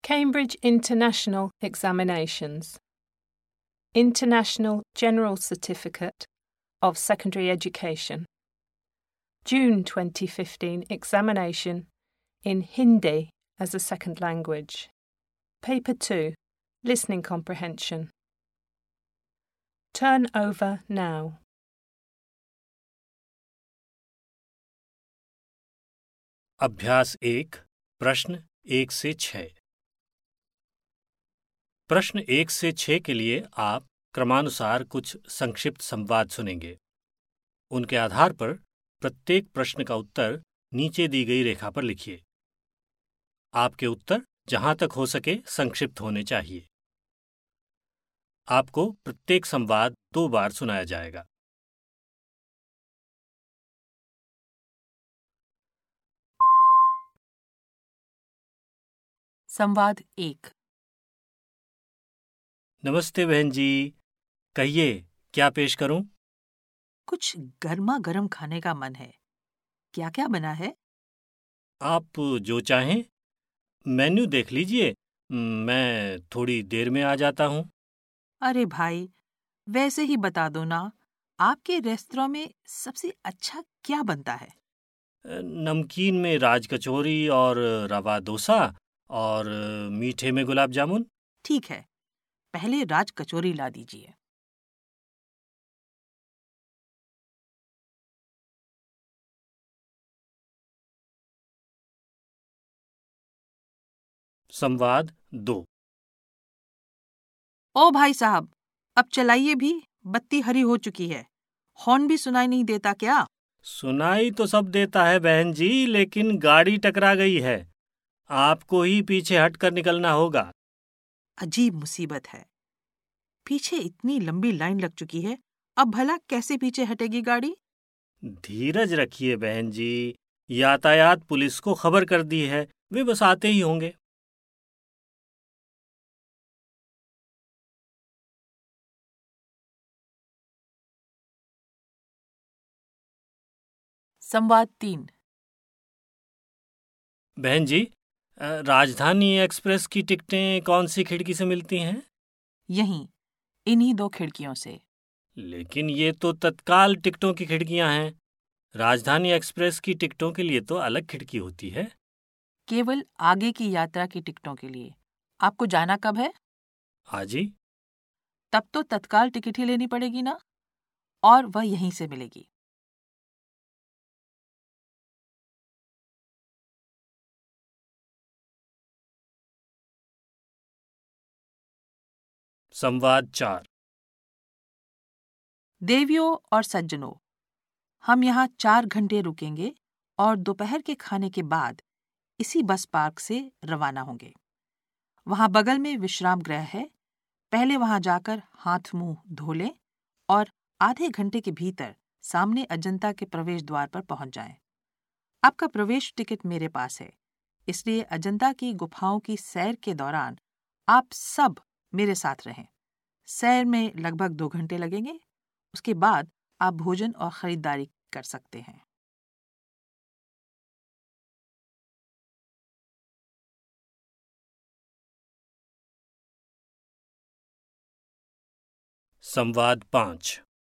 Cambridge International Examinations. International General Certificate of Secondary Education. June 2015 examination in Hindi as a second language. Paper 2, Listening Comprehension. Turn over now. अभ्यास 1 प्रश्न 1 से 6। प्रश्न 1 से 6 के लिए आप क्रमानुसार कुछ संक्षिप्त संवाद सुनेंगे। उनके आधार पर प्रत्येक प्रश्न का उत्तर नीचे दी गई रेखा पर लिखिए। आपके उत्तर जहां तक हो सके संक्षिप्त होने चाहिए। आपको प्रत्येक संवाद 2 बार सुनाया जाएगा। संवाद 1। नमस्ते बहन जी, कहिए क्या पेश करूं? कुछ गर्मा गर्म खाने का मन है। क्या क्या बना है? आप जो चाहें। मेन्यू देख लीजिए, मैं थोड़ी देर में आ जाता हूं। अरे भाई, वैसे ही बता दो ना, आपके रेस्तरां में सबसे अच्छा क्या बनता है? नमकीन में राज कचौरी और रवा डोसा और मीठे में गुलाब जामुन। ठीक है, पहले राज कचौरी ला दीजिए। संवाद 2। ओ भाई साहब, अब चलाइए भी, बत्ती हरी हो चुकी है। हॉर्न भी सुनाई नहीं देता क्या? सुनाई तो सब देता है बहन जी, लेकिन गाड़ी टकरा गई है। आपको ही पीछे हटकर निकलना होगा। अजीब मुसीबत है। पीछे इतनी लंबी लाइन लग चुकी है, अब भला कैसे पीछे हटेगी गाड़ी? धीरज रखिए बहन जी, यातायात पुलिस को खबर कर दी है, वे बस आते ही होंगे। संवाद 3। बहन जी, राजधानी एक्सप्रेस की टिकटें कौन सी खिड़की से मिलती हैं? यहीं, इन्हीं 2 खिड़कियों से। लेकिन ये तो तत्काल टिकटों की खिड़कियां हैं। राजधानी एक्सप्रेस की टिकटों के लिए तो अलग खिड़की होती है। केवल आगे की यात्रा की टिकटों के लिए। आपको जाना कब है? आज ही। तब तो तत्काल टिकट ही लेनी पड़ेगी ना, और वह यहीं से मिलेगी। संवाद 4। देवियों और सज्जनों, हम यहाँ 4 घंटे रुकेंगे और दोपहर के खाने के बाद इसी बस पार्क से रवाना होंगे। वहाँ बगल में विश्राम गृह है। पहले वहाँ जाकर हाथ मुंह धो लें और आधे घंटे के भीतर सामने अजंता के प्रवेश द्वार पर पहुंच जाएं। आपका प्रवेश टिकट मेरे पास है, इसलिए अजंता की गुफाओं की सैर के दौरान आप सब मेरे साथ रहें। सैर में लगभग 2 घंटे लगेंगे। उसके बाद आप भोजन और खरीदारी कर सकते हैं। संवाद 5।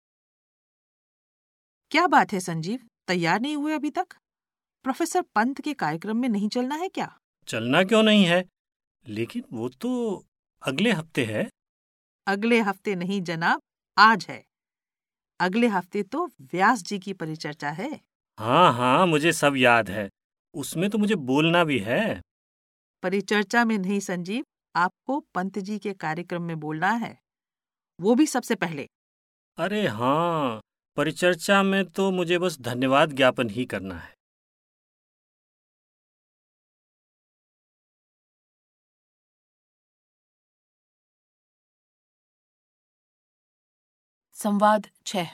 क्या बात है संजीव, तैयार नहीं हुए अभी तक? प्रोफेसर पंत के कार्यक्रम में नहीं चलना है क्या? चलना क्यों नहीं है, लेकिन वो तो अगले हफ्ते है। अगले हफ्ते नहीं जनाब, आज है। अगले हफ्ते तो व्यास जी की परिचर्चा है। हाँ हाँ, मुझे सब याद है। उसमें तो मुझे बोलना भी है। परिचर्चा में नहीं संजीव, आपको पंत जी के कार्यक्रम में बोलना है, वो भी सबसे पहले। अरे हाँ, परिचर्चा में तो मुझे बस धन्यवाद ज्ञापन ही करना है। संवाद 6।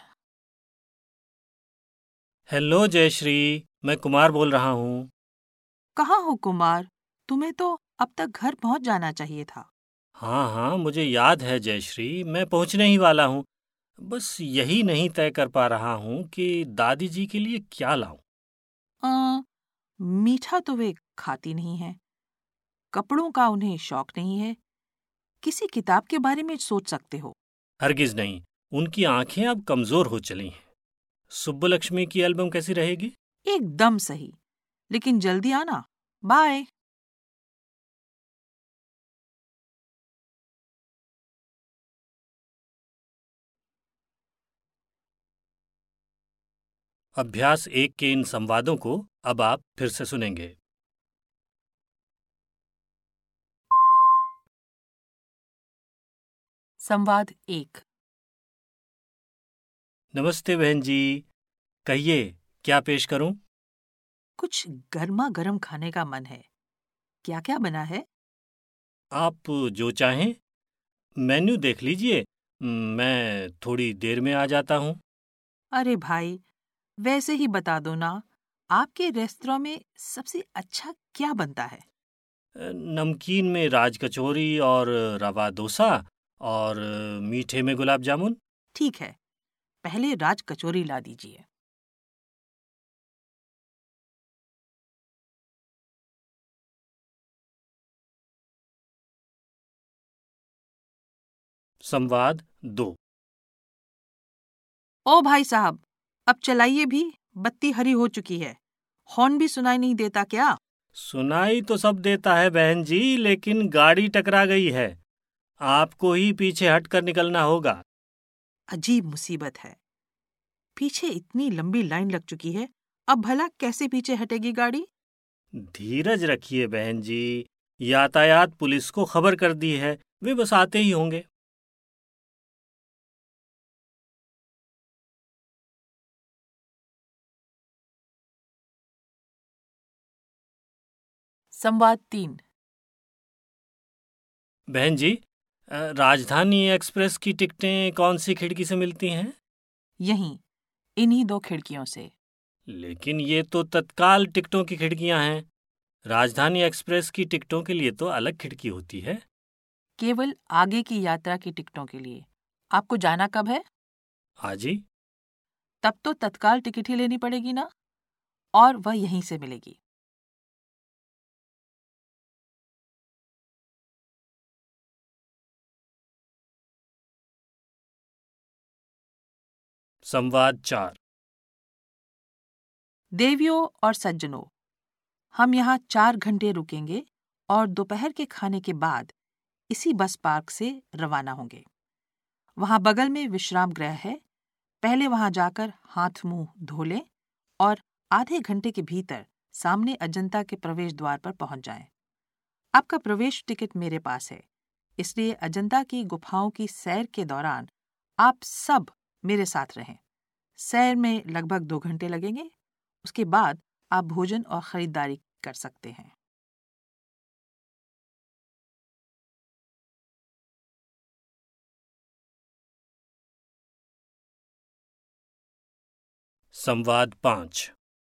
हेलो जयश्री, मैं कुमार बोल रहा हूँ। कहाँ हो कुमार? तुम्हें तो अब तक घर पहुंच जाना चाहिए था। हाँ हाँ, मुझे याद है जयश्री, मैं पहुँचने ही वाला हूँ। बस यही नहीं तय कर पा रहा हूँ कि दादी जी के लिए क्या लाऊं। मीठा तो वे खाती नहीं है। कपड़ों का उन्हें शौक नहीं है। किसी किताब के बारे में सोच सकते हो। हरगिज नहीं, उनकी आंखें अब कमजोर हो चली हैं। सुब्बलक्ष्मी की एल्बम कैसी रहेगी? एकदम सही, लेकिन जल्दी आना। बाय। अभ्यास 1 के इन संवादों को अब आप फिर से सुनेंगे। संवाद 1। नमस्ते बहन जी, कहिए क्या पेश करूं? कुछ गर्मा गर्म खाने का मन है। क्या क्या बना है? आप जो चाहें, मेन्यू देख लीजिए। मैं थोड़ी देर में आ जाता हूं। अरे भाई, वैसे ही बता दो ना। आपके रेस्तरां में सबसे अच्छा क्या बनता है? नमकीन में राज कचौरी और रवा डोसा और मीठे में गुलाब जामुन। ठीक है, पहले राज कचौरी ला दीजिए। संवाद 2। ओ भाई साहब, अब चलाइए भी। बत्ती हरी हो चुकी है। हॉर्न भी सुनाई नहीं देता क्या? सुनाई तो सब देता है बहन जी, लेकिन गाड़ी टकरा गई है। आपको ही पीछे हटकर निकलना होगा। अजीब मुसीबत है। पीछे इतनी लंबी लाइन लग चुकी है, अब भला कैसे पीछे हटेगी गाड़ी? धीरज रखिए बहन जी, यातायात पुलिस को खबर कर दी है, वे बस आते ही होंगे। संवाद 3। बहन जी, राजधानी एक्सप्रेस की टिकटें कौन सी खिड़की से मिलती हैं? यहीं, इन्हीं दो खिड़कियों से। लेकिन ये तो तत्काल टिकटों की खिड़कियां हैं। राजधानी एक्सप्रेस की टिकटों के लिए तो अलग खिड़की होती है। केवल आगे की यात्रा की टिकटों के लिए। आपको जाना कब है? आज ही। तब तो तत्काल टिकट ही लेनी पड़ेगी ना, और वह यहीं से मिलेगी। संवाद 4। देवियों और सज्जनों, हम यहाँ 4 घंटे रुकेंगे और दोपहर के खाने के बाद इसी बस पार्क से रवाना होंगे। वहाँ बगल में विश्राम गृह है। पहले वहाँ जाकर हाथ मुंह धो लें और आधे घंटे के भीतर सामने अजंता के प्रवेश द्वार पर पहुंच जाएं। आपका प्रवेश टिकट मेरे पास है, इसलिए अजंता की गुफाओं की सैर के दौरान आप सब मेरे साथ रहें। सैर में लगभग 2 घंटे लगेंगे। उसके बाद आप भोजन और खरीदारी कर सकते हैं। संवाद 5।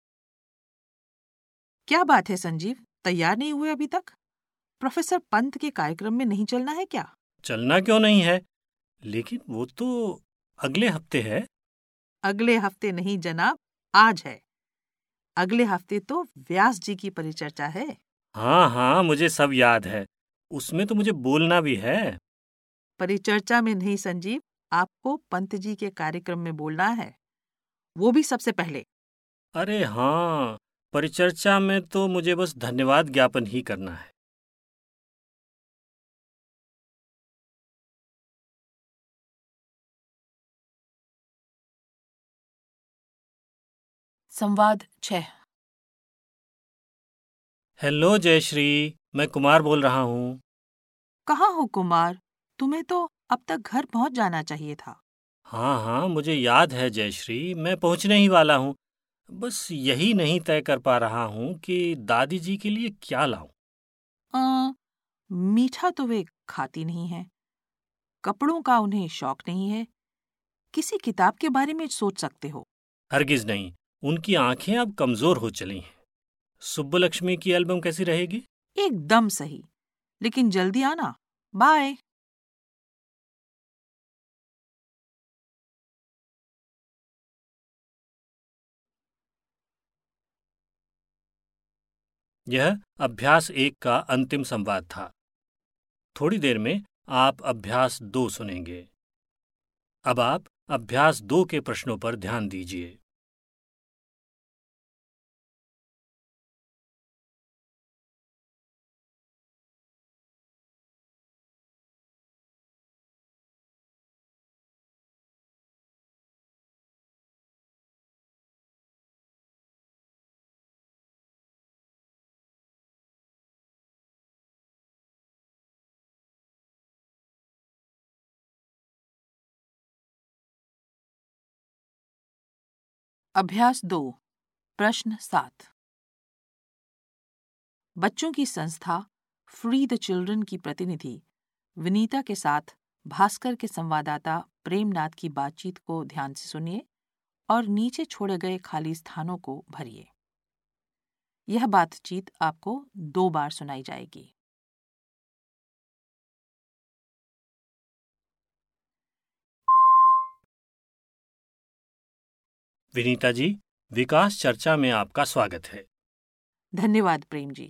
क्या बात है संजीव, तैयार नहीं हुए अभी तक? प्रोफेसर पंत के कार्यक्रम में नहीं चलना है क्या? चलना क्यों नहीं है, लेकिन वो तो अगले हफ्ते है। अगले हफ्ते नहीं जनाब, आज है। अगले हफ्ते तो व्यास जी की परिचर्चा है। हाँ हाँ, मुझे सब याद है। उसमें तो मुझे बोलना भी है। परिचर्चा में नहीं संजीव, आपको पंत जी के कार्यक्रम में बोलना है, वो भी सबसे पहले। अरे हाँ, परिचर्चा में तो मुझे बस धन्यवाद ज्ञापन ही करना है। संवाद 6। हेलो जयश्री, मैं कुमार बोल रहा हूँ। कहाँ हो कुमार? तुम्हें तो अब तक घर पहुंच जाना चाहिए था। हाँ हाँ, मुझे याद है जयश्री, मैं पहुँचने ही वाला हूँ। बस यही नहीं तय कर पा रहा हूँ कि दादी जी के लिए क्या लाऊं। मीठा तो वे खाती नहीं है। कपड़ों का उन्हें शौक नहीं है। किसी किताब के बारे में सोच सकते हो। हरगिज नहीं, उनकी आंखें अब कमजोर हो चली हैं। सुब्बलक्ष्मी की एल्बम कैसी रहेगी? एकदम सही, लेकिन जल्दी आना। बाय। यह अभ्यास 1 का अंतिम संवाद था। थोड़ी देर में आप अभ्यास 2 सुनेंगे। अब आप अभ्यास 2 के प्रश्नों पर ध्यान दीजिए। अभ्यास 2 प्रश्न 7। बच्चों की संस्था फ्री द चिल्ड्रन की प्रतिनिधि विनीता के साथ भास्कर के संवाददाता प्रेमनाथ की बातचीत को ध्यान से सुनिए और नीचे छोड़े गए खाली स्थानों को भरिए। यह बातचीत आपको 2 बार सुनाई जाएगी। विनीता जी, विकास चर्चा में आपका स्वागत है। धन्यवाद प्रेम जी।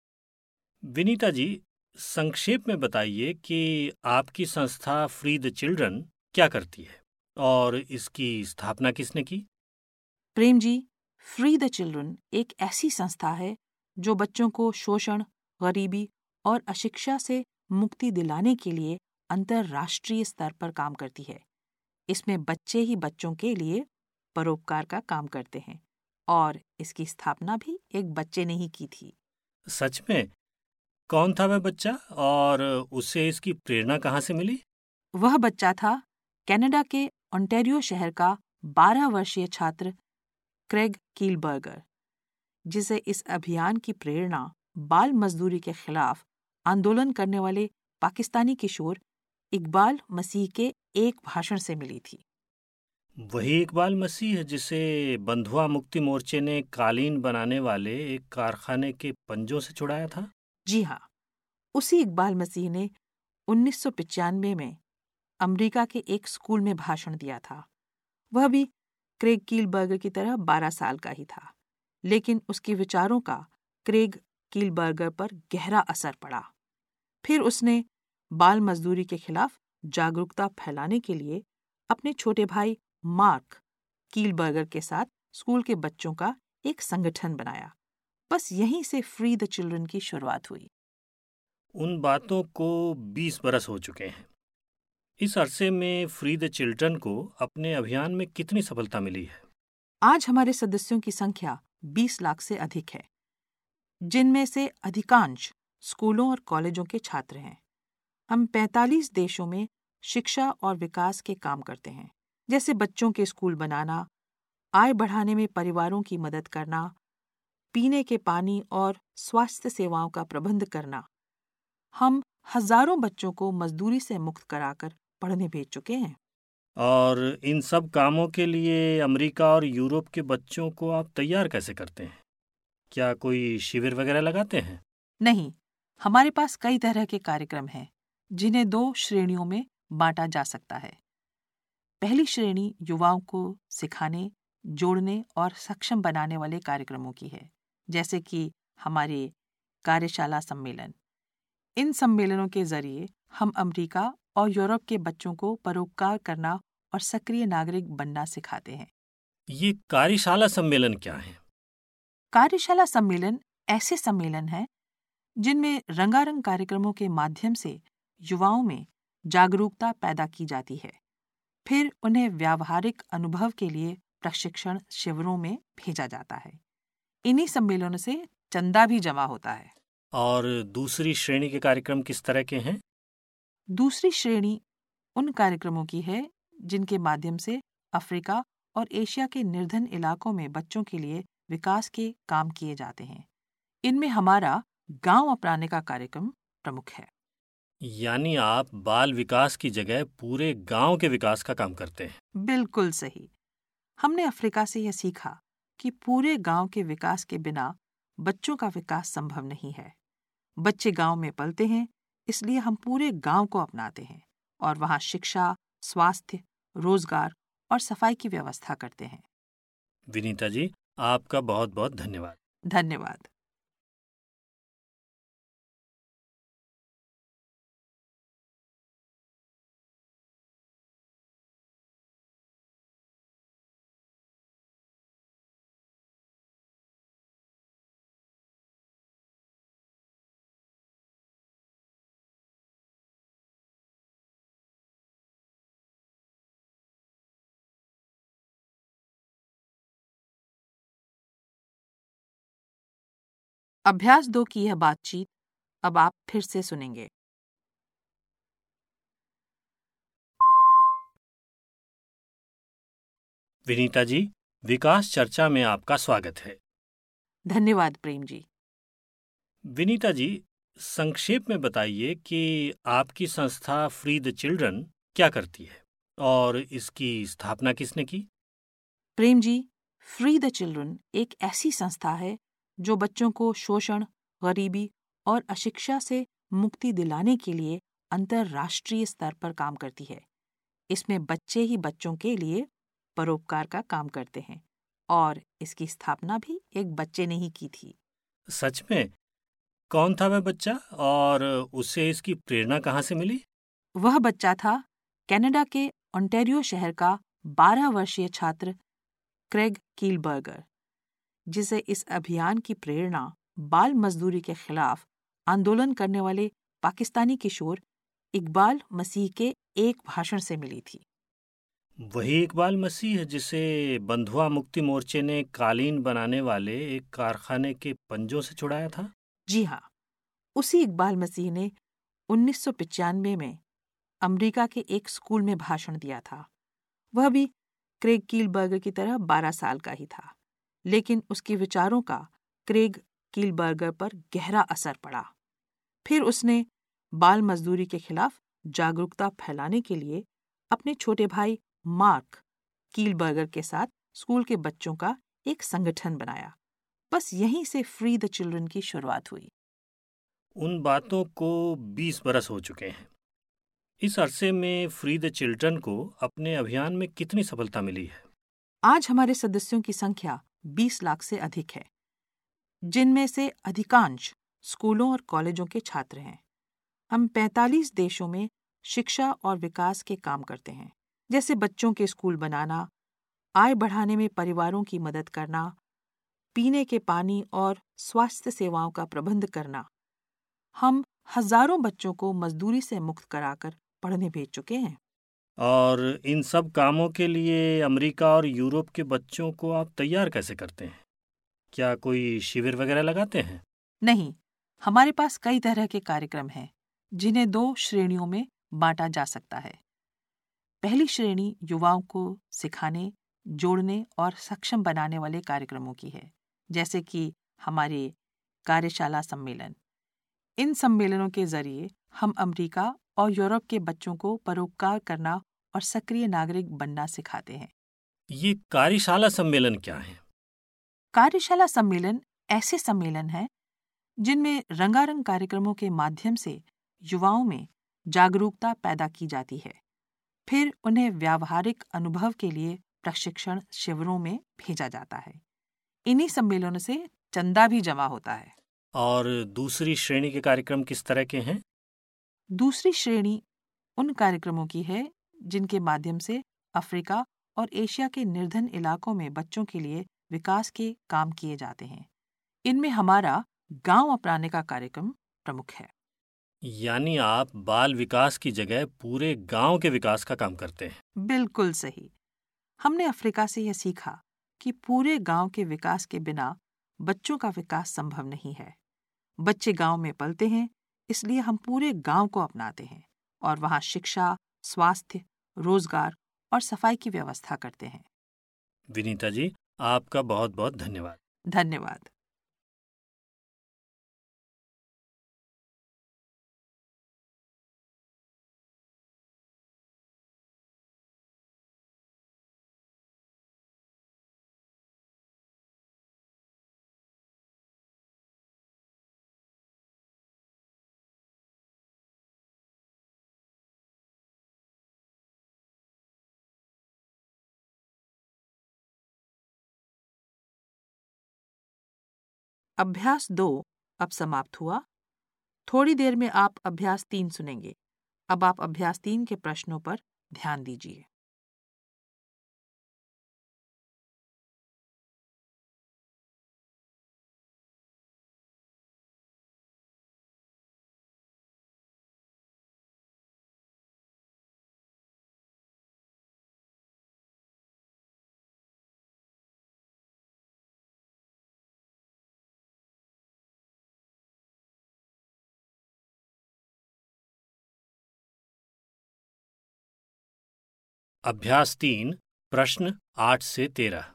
विनीता जी, संक्षेप में बताइए कि आपकी संस्था फ्री द चिल्ड्रन क्या करती है और इसकी स्थापना किसने की? Prem ji, free the children एक ऐसी संस्था है जो बच्चों को शोषण, गरीबी और अशिक्षा से मुक्ति दिलाने के लिए अंतर्राष्ट्रीय स्तर पर काम करती है। इसमें बच्चे ही बच्चों के लिए परोपकार का काम करते हैं और इसकी स्थापना भी एक बच्चे ने ही की थी। सच में? कौन था वह बच्चा और उसे इसकी प्रेरणा कहाँ से मिली? वह बच्चा था कनाडा के ओंटारियो शहर का 12 वर्षीय छात्र क्रेग कीलबर्गर, जिसे इस अभियान की प्रेरणा बाल मजदूरी के खिलाफ आंदोलन करने वाले पाकिस्तानी किशोर इकबाल मसीह के एक भाषण से मिली थी। वही इकबाल मसीह जिसे बंधुआ मुक्ति मोर्चे ने कालीन बनाने वाले एक कारखाने के पंजों से छुड़ाया था? जी हाँ, उसी इकबाल मसीह ने 1995 में अमेरिका के एक स्कूल में भाषण दिया था। वह भी क्रेग कीलबर्गर की तरह 12 साल का ही था, लेकिन उसके विचारों का क्रेग कीलबर्गर पर गहरा असर पड़ा। फिर उसने बाल मजदूरी के खिलाफ जागरूकता फैलाने के लिए अपने छोटे भाई मार्क कीलबर्गर के साथ स्कूल के बच्चों का एक संगठन बनाया। बस यहीं से फ्री द चिल्ड्रन की शुरुआत हुई। उन बातों को 20 बरस हो चुके हैं। इस अरसे में फ्री द चिल्ड्रन को अपने अभियान में कितनी सफलता मिली है? आज हमारे सदस्यों की संख्या 20 लाख से अधिक है, जिनमें से अधिकांश स्कूलों और कॉलेजों के छात्र हैं। हम 45 देशों में शिक्षा और विकास के काम करते हैं, जैसे बच्चों के स्कूल बनाना, आय बढ़ाने में परिवारों की मदद करना, पीने के पानी और स्वास्थ्य सेवाओं का प्रबंध करना। हम हजारों बच्चों को मजदूरी से मुक्त कराकर पढ़ने भेज चुके हैं। और इन सब कामों के लिए अमेरिका और यूरोप के बच्चों को आप तैयार कैसे करते हैं? क्या कोई शिविर वगैरह लगाते हैं? नहीं, हमारे पास कई तरह के कार्यक्रम हैं, जिन्हें 2 श्रेणियों में बांटा जा सकता है। पहली श्रेणी युवाओं को सिखाने, जोड़ने और सक्षम बनाने वाले कार्यक्रमों की है, जैसे कि हमारे कार्यशाला सम्मेलन। इन सम्मेलनों के जरिए हम अमेरिका और यूरोप के बच्चों को परोपकार करना और सक्रिय नागरिक बनना सिखाते हैं। ये कार्यशाला सम्मेलन क्या है? कार्यशाला सम्मेलन ऐसे सम्मेलन हैं जिनमें रंगारंग कार्यक्रमों के माध्यम से युवाओं में जागरूकता पैदा की जाती है। फिर उन्हें व्यावहारिक अनुभव के लिए प्रशिक्षण शिविरों में भेजा जाता है। इन्हीं सम्मेलनों से चंदा भी जमा होता है। और दूसरी श्रेणी के कार्यक्रम किस तरह के हैं? दूसरी श्रेणी उन कार्यक्रमों की है जिनके माध्यम से अफ्रीका और एशिया के निर्धन इलाकों में बच्चों के लिए विकास के काम किए जाते हैं। इनमें हमारा गांव अपनाने का कार्यक्रम प्रमुख है। यानी आप बाल विकास की जगह पूरे गांव के विकास का काम करते हैं। बिल्कुल सही। हमने अफ्रीका से यह सीखा कि पूरे गांव के विकास के बिना बच्चों का विकास संभव नहीं है। बच्चे गांव में पलते हैं, इसलिए हम पूरे गांव को अपनाते हैं और वहां शिक्षा, स्वास्थ्य, रोजगार और सफाई की व्यवस्था करते हैं। विनीता जी, आपका बहुत बहुत धन्यवाद। धन्यवाद। अभ्यास 2 की यह बातचीत अब आप फिर से सुनेंगे। विनीता जी, विकास चर्चा में आपका स्वागत है। धन्यवाद प्रेम जी। विनीता जी, संक्षेप में बताइए कि आपकी संस्था फ्री द चिल्ड्रन क्या करती है और इसकी स्थापना किसने की? Prem ji, free the children एक ऐसी संस्था है जो बच्चों को शोषण, गरीबी और अशिक्षा से मुक्ति दिलाने के लिए अंतर्राष्ट्रीय स्तर पर काम करती है। इसमें बच्चे ही बच्चों के लिए परोपकार का काम करते हैं और इसकी स्थापना भी एक बच्चे ने ही की थी। सच में? कौन था वह बच्चा और उसे इसकी प्रेरणा कहाँ से मिली? वह बच्चा था कनाडा के ओंटारियो शहर का 12 वर्षीय छात्र क्रेग कीलबर्गर, जिसे इस अभियान की प्रेरणा बाल मजदूरी के खिलाफ आंदोलन करने वाले पाकिस्तानी किशोर इकबाल मसीह के एक भाषण से मिली थी। वही इकबाल मसीह जिसे बंधुआ मुक्ति मोर्चे ने कालीन बनाने वाले एक कारखाने के पंजों से छुड़ाया था? जी हाँ, उसी इकबाल मसीह ने 1995 में अमेरिका के एक स्कूल में भाषण दिया था। वह भी क्रेग कीलबर्गर की तरह 12 साल का ही था, लेकिन उसके विचारों का क्रेग कीलबर्गर पर गहरा असर पड़ा। फिर उसने बाल मजदूरी के खिलाफ जागरूकता फैलाने के लिए अपने छोटे भाई मार्क कीलबर्गर के साथ स्कूल के बच्चों का एक संगठन बनाया। बस यहीं से फ्री द चिल्ड्रन की शुरुआत हुई। उन बातों को 20 बरस हो चुके हैं। इस अरसे में फ्री द चिल्ड्रन को अपने अभियान में कितनी सफलता मिली है? आज हमारे सदस्यों की संख्या 20 लाख से अधिक है, जिनमें से अधिकांश स्कूलों और कॉलेजों के छात्र हैं। हम 45 देशों में शिक्षा और विकास के काम करते हैं, जैसे बच्चों के स्कूल बनाना, आय बढ़ाने में परिवारों की मदद करना, पीने के पानी और स्वास्थ्य सेवाओं का प्रबंध करना। हम हजारों बच्चों को मजदूरी से मुक्त कराकर पढ़ने भेज चुके हैं। और इन सब कामों के लिए अमेरिका और यूरोप के बच्चों को आप तैयार कैसे करते हैं? क्या कोई शिविर वगैरह लगाते हैं? नहीं, हमारे पास कई तरह के कार्यक्रम हैं, जिन्हें 2 श्रेणियों में बांटा जा सकता है। पहली श्रेणी युवाओं को सिखाने, जोड़ने और सक्षम बनाने वाले कार्यक्रमों की है, जैसे कि हमारे कार्यशाला सम्मेलन। इन सम्मेलनों के जरिए हम अमेरिका और यूरोप के बच्चों को परोपकार करना और सक्रिय नागरिक बनना सिखाते हैं। ये कार्यशाला सम्मेलन क्या है? कार्यशाला सम्मेलन ऐसे सम्मेलन हैं जिनमें रंगारंग कार्यक्रमों के माध्यम से युवाओं में जागरूकता पैदा की जाती है। फिर उन्हें व्यावहारिक अनुभव के लिए प्रशिक्षण शिविरों में भेजा जाता है। इन्हीं सम्मेलनों से चंदा भी जमा होता है। और दूसरी श्रेणी के कार्यक्रम किस तरह के हैं? दूसरी श्रेणी उन कार्यक्रमों की है जिनके माध्यम से अफ्रीका और एशिया के निर्धन इलाकों में बच्चों के लिए विकास के काम किए जाते हैं। इनमें हमारा गांव अपनाने का कार्यक्रम प्रमुख है। यानी आप बाल विकास की जगह पूरे गांव के विकास का काम करते हैं। बिल्कुल सही। हमने अफ्रीका से यह सीखा कि पूरे गांव के विकास के बिना बच्चों का विकास संभव नहीं है। बच्चे गांव में पलते हैं, इसलिए हम पूरे गांव को अपनाते हैं और वहां शिक्षा, स्वास्थ्य, रोजगार और सफाई की व्यवस्था करते हैं। विनीता जी, आपका बहुत बहुत धन्यवाद। धन्यवाद। अभ्यास 2 अब समाप्त हुआ। थोड़ी देर में आप अभ्यास 3 सुनेंगे। अब आप अभ्यास 3 के प्रश्नों पर ध्यान दीजिए। अभ्यास 3 प्रश्न 8 से 13।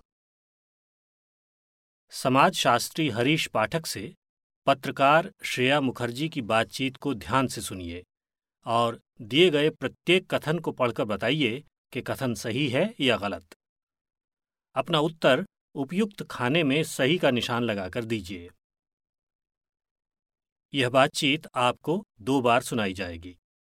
समाजशास्त्री हरीश पाठक से पत्रकार श्रेया मुखर्जी की बातचीत को ध्यान से सुनिए और दिए गए प्रत्येक कथन को पढ़कर बताइए कि कथन सही है या गलत। अपना उत्तर उपयुक्त खाने में सही का निशान लगाकर दीजिए। यह बातचीत आपको 2 बार सुनाई जाएगी।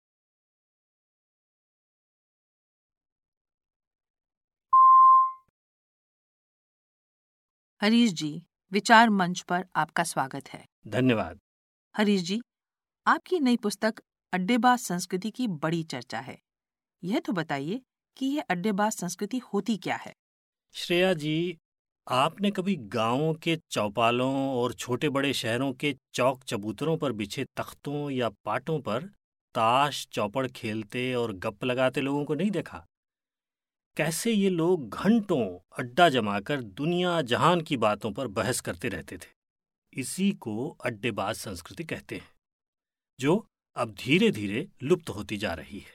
हरीश जी, विचार मंच पर आपका स्वागत है। धन्यवाद। हरीश जी, आपकी नई पुस्तक अड्डेबाज संस्कृति की बड़ी चर्चा है। यह तो बताइए कि यह अड्डेबाज संस्कृति होती क्या है? श्रेया जी, आपने कभी गांवों के चौपालों और छोटे बड़े शहरों के चौक चबूतरों पर बिछे तख्तों या पाटों पर ताश चौपड़ खेलते और गप लगाते लोगों को नहीं देखा? कैसे ये लोग घंटों अड्डा जमाकर दुनिया जहान की बातों पर बहस करते रहते थे। इसी को अड्डेबाज संस्कृति कहते हैं, जो अब धीरे धीरे लुप्त होती जा रही है।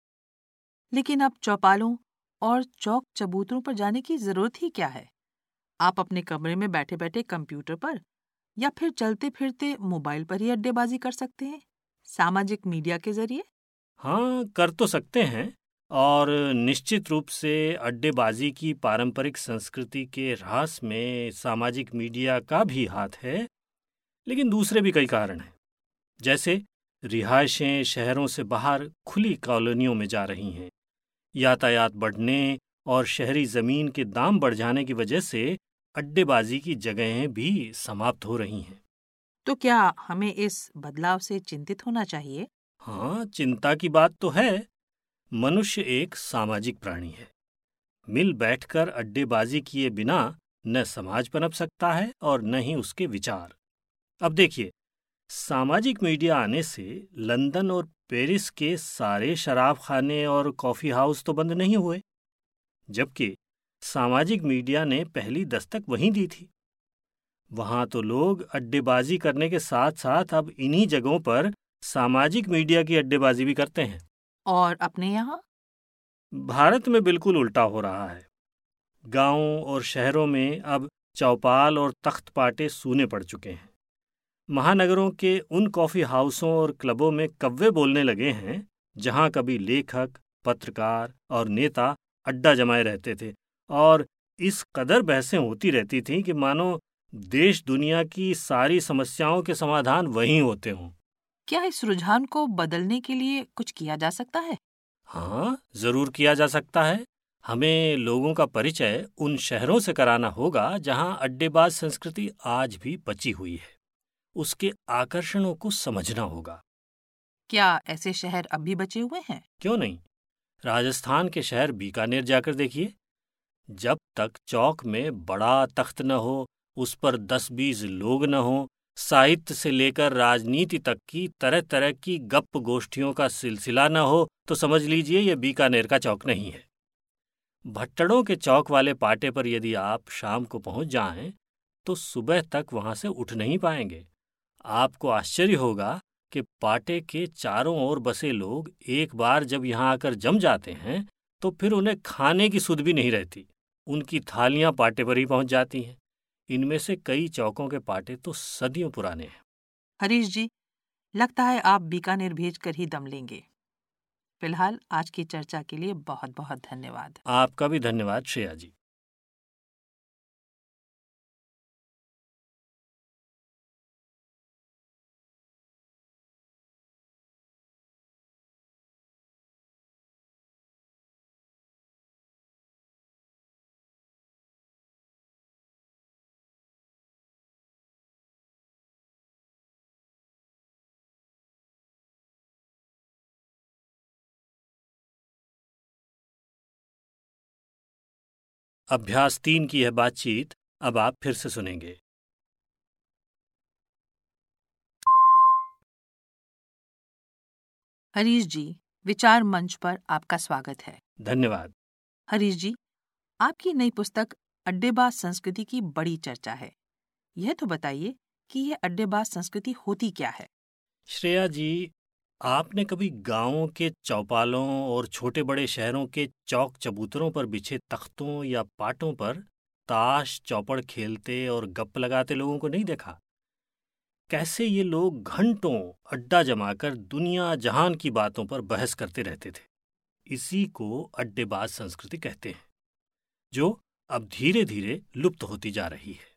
लेकिन अब चौपालों और चौक चबूतरों पर जाने की जरूरत ही क्या है? आप अपने कमरे में बैठे बैठे कंप्यूटर पर या फिर चलते फिरते मोबाइल पर ही अड्डेबाजी कर सकते हैं, सामाजिक मीडिया के जरिए। हाँ, कर तो सकते हैं, और निश्चित रूप से अड्डेबाजी की पारंपरिक संस्कृति के ह्रास में सामाजिक मीडिया का भी हाथ है। लेकिन दूसरे भी कई कारण हैं, जैसे रिहायशें शहरों से बाहर खुली कॉलोनियों में जा रही हैं, यातायात बढ़ने और शहरी जमीन के दाम बढ़ जाने की वजह से अड्डेबाजी की जगहें भी समाप्त हो रही हैं। तो क्या हमें इस बदलाव से चिंतित होना चाहिए? हाँ, चिंता की बात तो है। मनुष्य एक सामाजिक प्राणी है। मिल बैठकर अड्डेबाजी किए बिना न समाज पनप सकता है और न ही उसके विचार। अब देखिए, सामाजिक मीडिया आने से लंदन और पेरिस के सारे शराब खाने और कॉफी हाउस तो बंद नहीं हुए, जबकि सामाजिक मीडिया ने पहली दस्तक वहीं दी थी। वहां तो लोग अड्डेबाजी करने के साथ साथ अब इन्हीं जगहों पर सामाजिक मीडिया की अड्डेबाजी भी करते हैं। और अपने यहाँ भारत में बिल्कुल उल्टा हो रहा है। गांवों और शहरों में अब चौपाल और तख्त पाटे सूने पड़ चुके हैं। महानगरों के उन कॉफी हाउसों और क्लबों में कव्वे बोलने लगे हैं जहां कभी लेखक, पत्रकार और नेता अड्डा जमाए रहते थे, और इस कदर बहसें होती रहती थीं कि मानो देश दुनिया की सारी समस्याओं के समाधान वहीं होते हों। क्या इस रुझान को बदलने के लिए कुछ किया जा सकता है? हाँ, जरूर किया जा सकता है। हमें लोगों का परिचय उन शहरों से कराना होगा जहां अड्डेबाज संस्कृति आज भी बची हुई है। उसके आकर्षणों को समझना होगा। क्या ऐसे शहर अब भी बचे हुए हैं? क्यों नहीं? राजस्थान के शहर बीकानेर जाकर देखिए। जब तक चौक में बड़ा तख्त न हो, उस पर 10-20 लोग न हो, साहित्य से लेकर राजनीति तक की तरह तरह की गप गोष्ठियों का सिलसिला न हो, तो समझ लीजिए ये बीकानेर का चौक नहीं है। भट्टड़ों के चौक वाले पाटे पर यदि आप शाम को पहुंच जाएं, तो सुबह तक वहां से उठ नहीं पाएंगे। आपको आश्चर्य होगा कि पाटे के चारों ओर बसे लोग एक बार जब यहाँ आकर जम जाते हैं, तो फिर उन्हें खाने की सुध भी नहीं रहती। उनकी थालियां पाटे पर ही पहुंच जाती हैं। इनमें से कई चौकों के पाटे तो सदियों पुराने हैं। हरीश जी, लगता है आप बीकानेर भेजकर ही दम लेंगे। फिलहाल आज की चर्चा के लिए बहुत बहुत धन्यवाद। आपका भी धन्यवाद श्रेया जी। अभ्यास 3 की यह बातचीत अब आप फिर से सुनेंगे। हरीश जी, विचार मंच पर आपका स्वागत है। धन्यवाद। हरीश जी, आपकी नई पुस्तक अड्डेबाज संस्कृति की बड़ी चर्चा है। यह तो बताइए कि यह अड्डेबाज संस्कृति होती क्या है? श्रेया जी, आपने कभी गांवों के चौपालों और छोटे बड़े शहरों के चौक चबूतरों पर बिछे तख्तों या पाटों पर ताश चौपड़ खेलते और गप लगाते लोगों को नहीं देखा? कैसे ये लोग घंटों अड्डा जमाकर दुनिया जहान की बातों पर बहस करते रहते थे। इसी को अड्डेबाज संस्कृति कहते हैं, जो अब धीरे धीरे लुप्त होती जा रही है।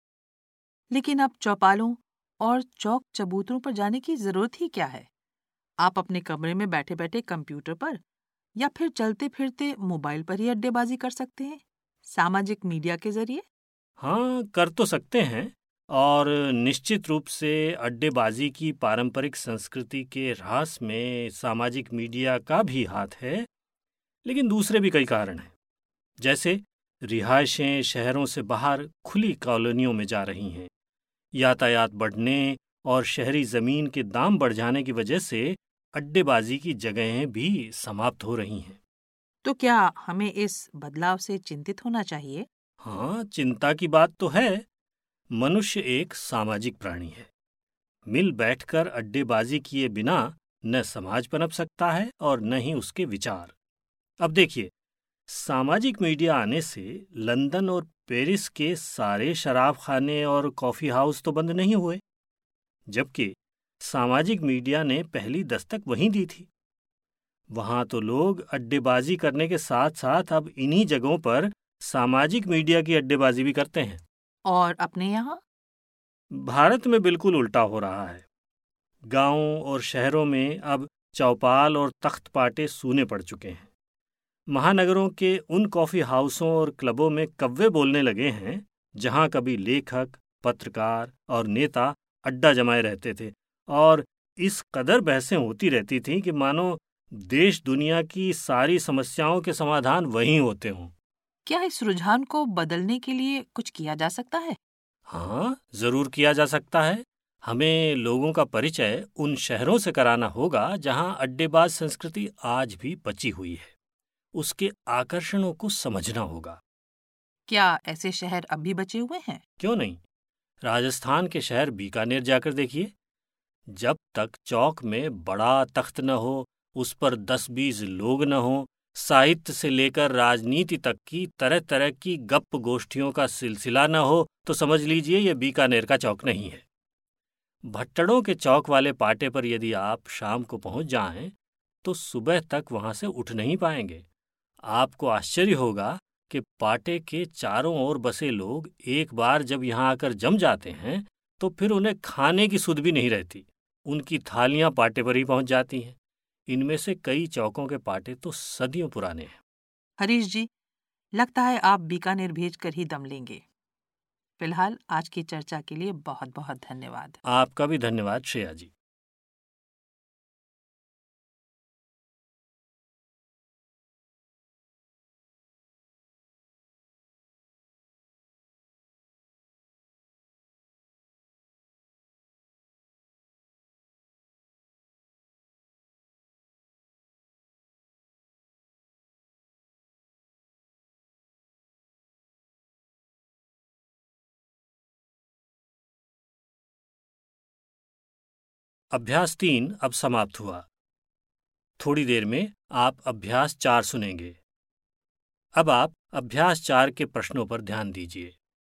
लेकिन अब चौपालों और चौक चबूतरों पर जाने की जरूरत ही क्या है? आप अपने कमरे में बैठे बैठे कंप्यूटर पर या फिर चलते फिरते मोबाइल पर ही अड्डेबाजी कर सकते हैं, सामाजिक मीडिया के जरिए। हाँ, कर तो सकते हैं, और निश्चित रूप से अड्डेबाजी की पारंपरिक संस्कृति के ह्रास में सामाजिक मीडिया का भी हाथ है। लेकिन दूसरे भी कई कारण हैं, जैसे रिहायशें शहरों से बाहर खुली कॉलोनियों में जा रही हैं, यातायात बढ़ने और शहरी जमीन के दाम बढ़ जाने की वजह से अड्डेबाजी की जगहें भी समाप्त हो रही हैं। तो क्या हमें इस बदलाव से चिंतित होना चाहिए? हाँ, चिंता की बात तो है। मनुष्य एक सामाजिक प्राणी है। मिल बैठकर अड्डेबाजी किए बिना न समाज पनप सकता है और न ही उसके विचार। अब देखिए, सामाजिक मीडिया आने से लंदन और पेरिस के सारे शराब खाने और कॉफी हाउस तो बंद नहीं हुए, जबकि सामाजिक मीडिया ने पहली दस्तक वहीं दी थी। वहां तो लोग अड्डेबाजी करने के साथ साथ अब इन्हीं जगहों पर सामाजिक मीडिया की अड्डेबाजी भी करते हैं। और अपने यहाँ भारत में बिल्कुल उल्टा हो रहा है। गांवों और शहरों में अब चौपाल और तख्त पाटे सूने पड़ चुके हैं। महानगरों के उन कॉफी हाउसों और क्लबों में कव्वे बोलने लगे हैं, जहां कभी लेखक, पत्रकार और नेता अड्डा जमाए रहते थे, और इस कदर बहसें होती रहती थीं कि मानो देश दुनिया की सारी समस्याओं के समाधान वहीं होते हों। क्या इस रुझान को बदलने के लिए कुछ किया जा सकता है? हाँ, जरूर किया जा सकता है। हमें लोगों का परिचय उन शहरों से कराना होगा जहां अड्डेबाज संस्कृति आज भी बची हुई है। उसके आकर्षणों को समझना होगा। क्या ऐसे शहर अब भी बचे हुए हैं? क्यों नहीं? राजस्थान के शहर बीकानेर जाकर देखिए। जब तक चौक में बड़ा तख्त न हो, उस पर 10-20 लोग न हो, साहित्य से लेकर राजनीति तक की तरह तरह की गप गोष्ठियों का सिलसिला न हो, तो समझ लीजिए यह बीकानेर का चौक नहीं है। भट्टड़ों के चौक वाले पाटे पर यदि आप शाम को पहुंच जाएं, तो सुबह तक वहां से उठ नहीं पाएंगे। आपको आश्चर्य होगा कि पाटे के चारों ओर बसे लोग एक बार जब यहाँ आकर जम जाते हैं, तो फिर उन्हें खाने की सुध भी नहीं रहती। उनकी थालियां पाटे पर ही पहुंच जाती हैं। इनमें से कई चौकों के पाटे तो सदियों पुराने हैं। हरीश जी, लगता है आप बीकानेर भेजकर ही दम लेंगे। फिलहाल आज की चर्चा के लिए बहुत बहुत धन्यवाद। आपका भी धन्यवाद श्रेया जी। अभ्यास 3 अब समाप्त हुआ। थोड़ी देर में आप अभ्यास 4 सुनेंगे। अब आप अभ्यास 4 के प्रश्नों पर ध्यान दीजिए।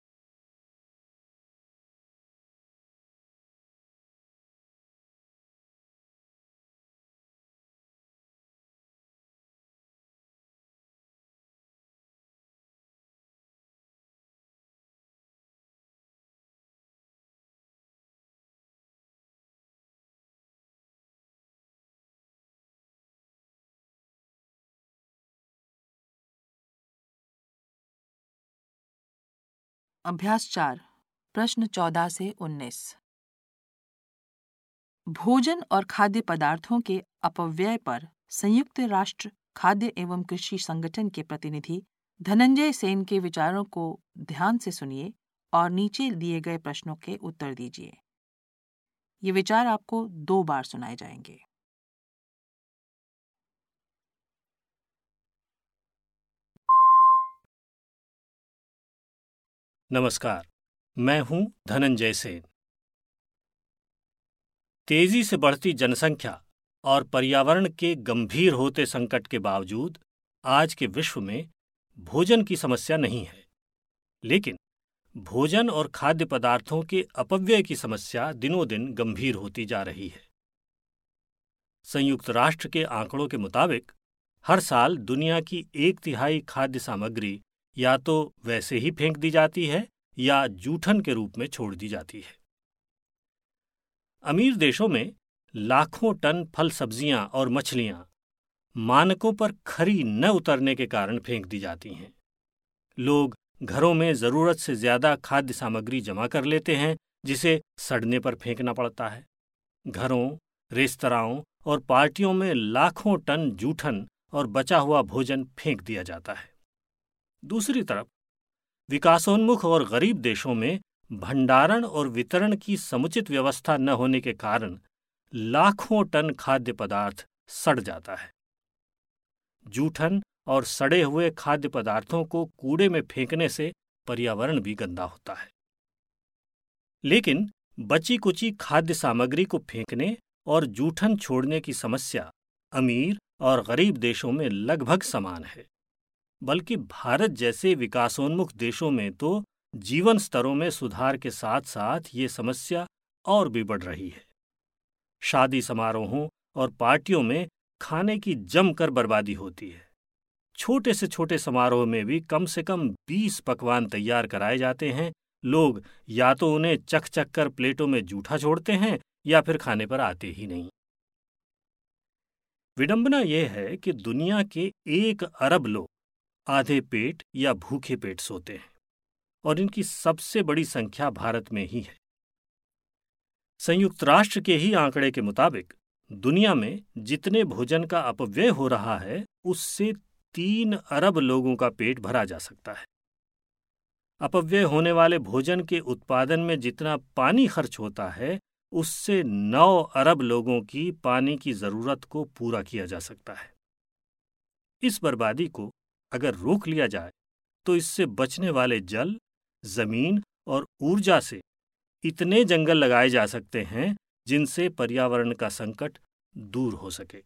अभ्यास 4, प्रश्न 14 से 19। भोजन और खाद्य पदार्थों के अपव्यय पर संयुक्त राष्ट्र खाद्य एवं कृषि संगठन के प्रतिनिधि धनंजय सेन के विचारों को ध्यान से सुनिए और नीचे दिए गए प्रश्नों के उत्तर दीजिए। ये विचार आपको 2 बार सुनाए जाएंगे। नमस्कार, मैं हूं धनंजय सेन। तेजी से बढ़ती जनसंख्या और पर्यावरण के गंभीर होते संकट के बावजूद आज के विश्व में भोजन की समस्या नहीं है, लेकिन भोजन और खाद्य पदार्थों के अपव्यय की समस्या दिनों दिन गंभीर होती जा रही है। संयुक्त राष्ट्र के आंकड़ों के मुताबिक हर साल दुनिया की 1/3 खाद्य सामग्री या तो वैसे ही फेंक दी जाती है या जूठन के रूप में छोड़ दी जाती है। अमीर देशों में लाखों टन फल, सब्जियां और मछलियां मानकों पर खरी न उतरने के कारण फेंक दी जाती हैं। लोग घरों में जरूरत से ज्यादा खाद्य सामग्री जमा कर लेते हैं, जिसे सड़ने पर फेंकना पड़ता है। घरों, रेस्तराओं और पार्टियों में लाखों टन जूठन और बचा हुआ भोजन फेंक दिया जाता है। दूसरी तरफ विकासोन्मुख और गरीब देशों में भंडारण और वितरण की समुचित व्यवस्था न होने के कारण लाखों टन खाद्य पदार्थ सड़ जाता है। जूठन और सड़े हुए खाद्य पदार्थों को कूड़े में फेंकने से पर्यावरण भी गंदा होता है। लेकिन बची कुची खाद्य सामग्री को फेंकने और जूठन छोड़ने की समस्या अमीर और गरीब देशों में लगभग समान है, बल्कि भारत जैसे विकासोन्मुख देशों में तो जीवन स्तरों में सुधार के साथ साथ ये समस्या और भी बढ़ रही है। शादी समारोहों और पार्टियों में खाने की जमकर बर्बादी होती है। छोटे से छोटे समारोह में भी कम से कम 20 पकवान तैयार कराए जाते हैं। लोग या तो उन्हें चख चख कर प्लेटों में जूठा छोड़ते हैं या फिर खाने पर आते ही नहीं। विडंबना यह है कि दुनिया के 1 अरब लोग आधे पेट या भूखे पेट सोते हैं और इनकी सबसे बड़ी संख्या भारत में ही है। संयुक्त राष्ट्र के ही आंकड़े के मुताबिक दुनिया में जितने भोजन का अपव्यय हो रहा है, उससे 3 अरब लोगों का पेट भरा जा सकता है। अपव्यय होने वाले भोजन के उत्पादन में जितना पानी खर्च होता है, उससे 9 अरब लोगों की पानी की जरूरत को पूरा किया जा सकता है। इस बर्बादी को अगर रोक लिया जाए तो इससे बचने वाले जल, जमीन और ऊर्जा से इतने जंगल लगाए जा सकते हैं जिनसे पर्यावरण का संकट दूर हो सके।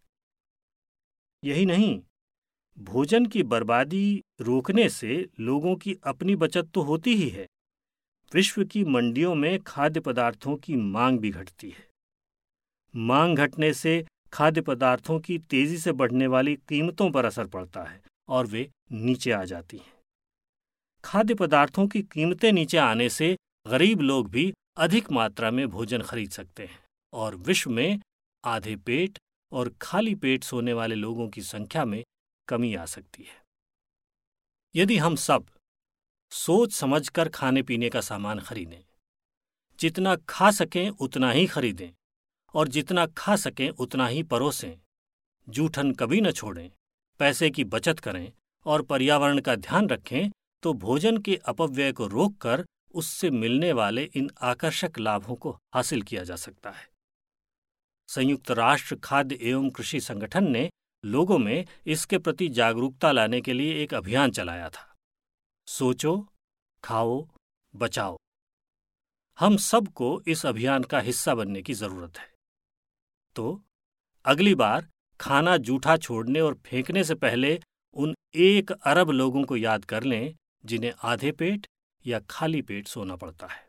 यही नहीं, भोजन की बर्बादी रोकने से लोगों की अपनी बचत तो होती ही है, विश्व की मंडियों में खाद्य पदार्थों की मांग भी घटती है। मांग घटने से खाद्य पदार्थों की तेजी से बढ़ने वाली कीमतों पर असर पड़ता है और वे नीचे आ जाती हैं। खाद्य पदार्थों की कीमतें नीचे आने से गरीब लोग भी अधिक मात्रा में भोजन खरीद सकते हैं और विश्व में आधे पेट और खाली पेट सोने वाले लोगों की संख्या में कमी आ सकती है। यदि हम सब सोच समझकर खाने पीने का सामान खरीदें, जितना खा सकें उतना ही खरीदें और जितना खा सकें उतना ही परोसें, जूठन कभी न छोड़ें, पैसे की बचत करें और पर्यावरण का ध्यान रखें, तो भोजन के अपव्यय को रोककर उससे मिलने वाले इन आकर्षक लाभों को हासिल किया जा सकता है। संयुक्त राष्ट्र खाद्य एवं कृषि संगठन ने लोगों में इसके प्रति जागरूकता लाने के लिए एक अभियान चलाया था। सोचो, खाओ, बचाओ। हम सबको इस अभियान का हिस्सा बनने की जरूरत है। तो अगली बार खाना जूठा छोड़ने और फेंकने से पहले उन 1 अरब लोगों को याद कर लें जिन्हें आधे पेट या खाली पेट सोना पड़ता है।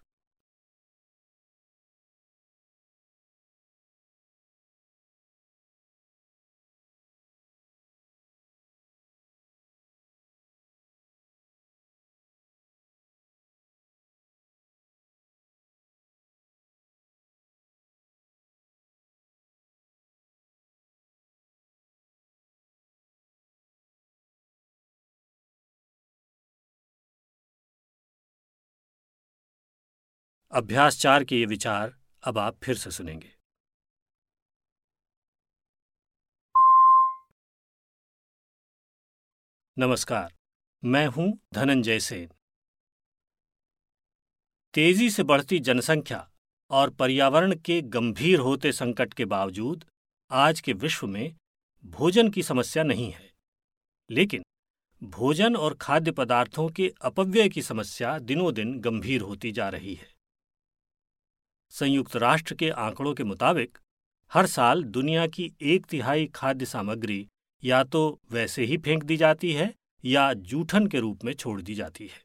अभ्यास 4 के ये विचार अब आप फिर से सुनेंगे। नमस्कार, मैं हूं धनंजय सेन। तेजी से बढ़ती जनसंख्या और पर्यावरण के गंभीर होते संकट के बावजूद आज के विश्व में भोजन की समस्या नहीं है, लेकिन भोजन और खाद्य पदार्थों के अपव्यय की समस्या दिनों दिन गंभीर होती जा रही है। संयुक्त राष्ट्र के आंकड़ों के मुताबिक हर साल दुनिया की 1/3 खाद्य सामग्री या तो वैसे ही फेंक दी जाती है या जूठन के रूप में छोड़ दी जाती है।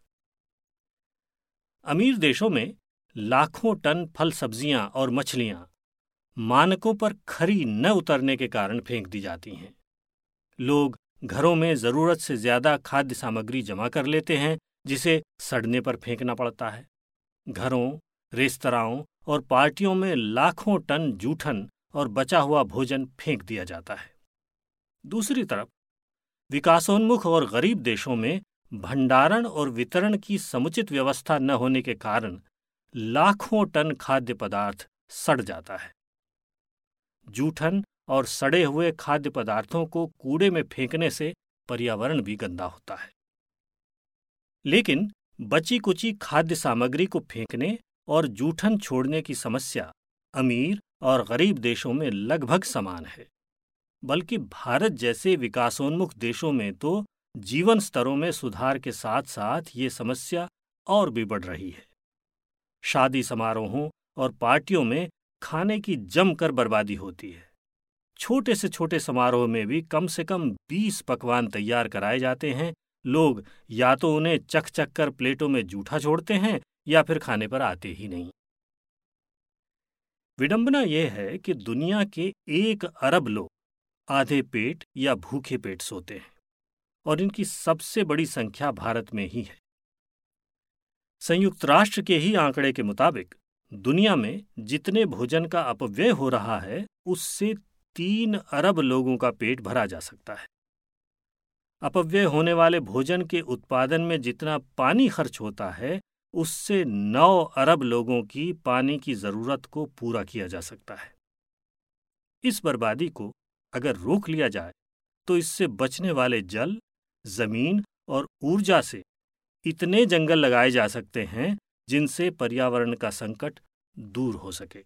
अमीर देशों में लाखों टन फल सब्जियां और मछलियां मानकों पर खरी न उतरने के कारण फेंक दी जाती हैं। लोग घरों में जरूरत से ज्यादा खाद्य सामग्री जमा कर लेते हैं जिसे सड़ने पर फेंकना पड़ता है। घरों, रेस्तराओं और पार्टियों में लाखों टन जूठन और बचा हुआ भोजन फेंक दिया जाता है। दूसरी तरफ विकासोन्मुख और गरीब देशों में भंडारण और वितरण की समुचित व्यवस्था न होने के कारण लाखों टन खाद्य पदार्थ सड़ जाता है। जूठन और सड़े हुए खाद्य पदार्थों को कूड़े में फेंकने से पर्यावरण भी गंदा होता है। लेकिन बची कुची खाद्य सामग्री को फेंकने और जूठन छोड़ने की समस्या अमीर और गरीब देशों में लगभग समान है। बल्कि भारत जैसे विकासोन्मुख देशों में तो जीवन स्तरों में सुधार के साथ साथ ये समस्या और भी बढ़ रही है। शादी समारोहों और पार्टियों में खाने की जमकर बर्बादी होती है। छोटे से छोटे समारोह में भी कम से कम 20 पकवान तैयार कराए जाते हैं। लोग या तो उन्हें चख चख कर प्लेटों में जूठा छोड़ते हैं या फिर खाने पर आते ही नहीं। विडंबना यह है कि दुनिया के 1 अरब लोग आधे पेट या भूखे पेट सोते हैं और इनकी सबसे बड़ी संख्या भारत में ही है। संयुक्त राष्ट्र के ही आंकड़े के मुताबिक दुनिया में जितने भोजन का अपव्यय हो रहा है उससे 3 अरब लोगों का पेट भरा जा सकता है। अपव्यय होने वाले भोजन के उत्पादन में जितना पानी खर्च होता है उससे 9 अरब लोगों की पानी की जरूरत को पूरा किया जा सकता है। इस बर्बादी को अगर रोक लिया जाए तो इससे बचने वाले जल, जमीन और ऊर्जा से इतने जंगल लगाए जा सकते हैं जिनसे पर्यावरण का संकट दूर हो सके।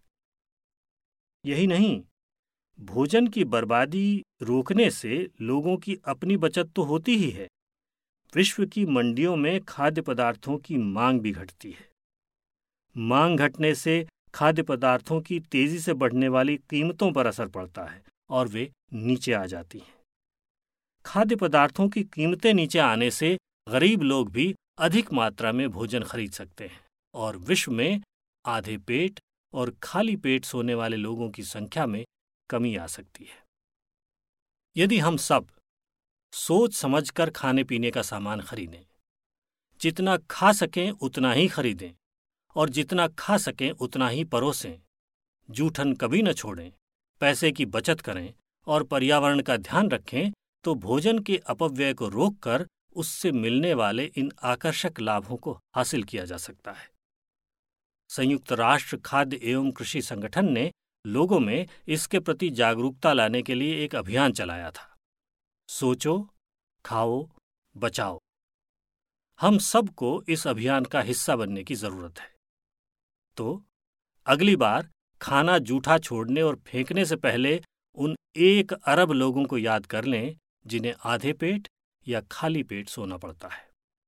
यही नहीं, भोजन की बर्बादी रोकने से लोगों की अपनी बचत तो होती ही है, विश्व की मंडियों में खाद्य पदार्थों की मांग भी घटती है। मांग घटने से खाद्य पदार्थों की तेजी से बढ़ने वाली कीमतों पर असर पड़ता है और वे नीचे आ जाती हैं। खाद्य पदार्थों की कीमतें नीचे आने से गरीब लोग भी अधिक मात्रा में भोजन खरीद सकते हैं और विश्व में आधे पेट और खाली पेट सोने वाले लोगों की संख्या में कमी आ सकती है। यदि हम सब सोच समझकर खाने पीने का सामान खरीदें, जितना खा सकें उतना ही खरीदें और जितना खा सकें उतना ही परोसें, जूठन कभी न छोड़ें, पैसे की बचत करें और पर्यावरण का ध्यान रखें, तो भोजन के अपव्यय को रोककर उससे मिलने वाले इन आकर्षक लाभों को हासिल किया जा सकता है। संयुक्त राष्ट्र खाद्य एवं कृषि संगठन ने लोगों में इसके प्रति जागरूकता लाने के लिए एक अभियान चलाया था। सोचो, खाओ, बचाओ। हम सबको इस अभियान का हिस्सा बनने की जरूरत है। तो अगली बार खाना जूठा छोड़ने और फेंकने से पहले उन 1 अरब लोगों को याद कर लें जिन्हें आधे पेट या खाली पेट सोना पड़ता है।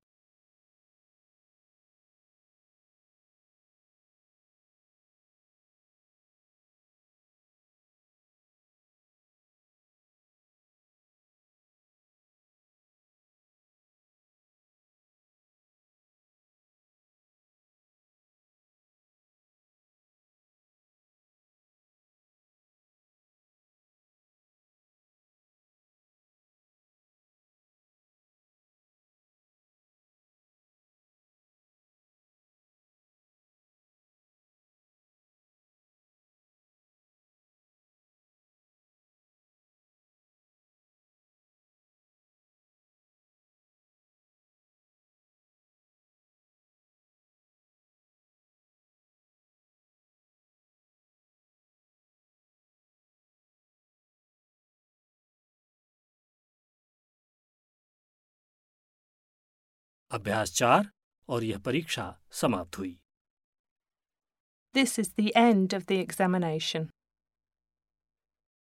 अभ्यास 4 और यह परीक्षा समाप्त हुई। This is the end of the examination.